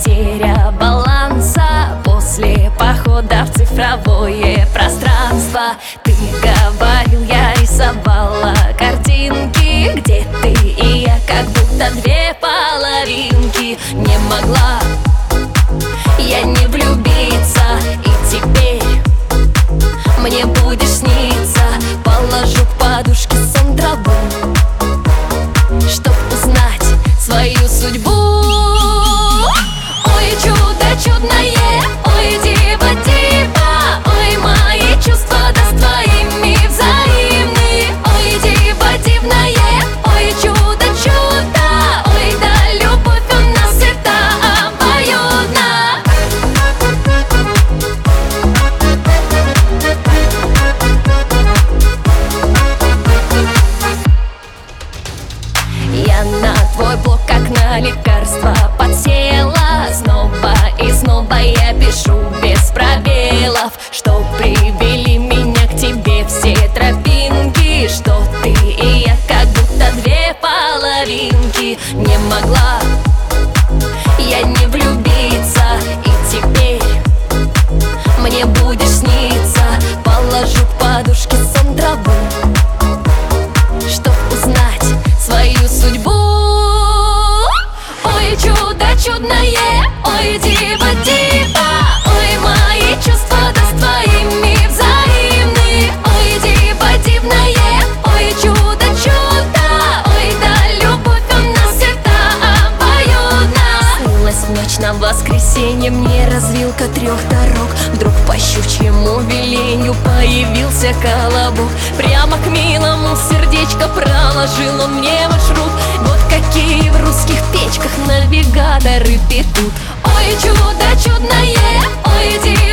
потеря баланса после похода в цифровое пространство. Ты говорил, я рисовала картинки, где ты и я, как будто две половинки. Не могла я не влюбиться, и теперь мне будешь сниться. Положу к подушке сон траву, чтоб узнать свою судьбу. Ой, чудо чудное, ой, диво диво, ой, мои чувства да с твоими взаимны. Ой, диво дивное, ой, чудо чудо, ой, да любовь у нас это обоюдно. Я на твой блог как на лекарство подсела. Снова и снова я пишу без пробелов, что привели меня к тебе все тропинки, что ты и я, как будто две половинки. Не могла я не влюбиться, и теперь мне будешь сниться. Положу к подушке сон траву, чтоб узнать свою судьбу. Ой, чудо чудное, ой, диво диво, ой, мои чувства да с твоими взаимны. Ой, диво дивное, ой, чудо чудо, ой, да любовь у нас это обоюдно. Снилась в ночь на воскресенье мне развилка трех дорог. Вдруг по щучьему веленью появился колобок. Прямо к милому сердечко проложил он мне маршрут. Вот какие в русских печках навигаторы петут. Ой, чудо чудное, ой, диво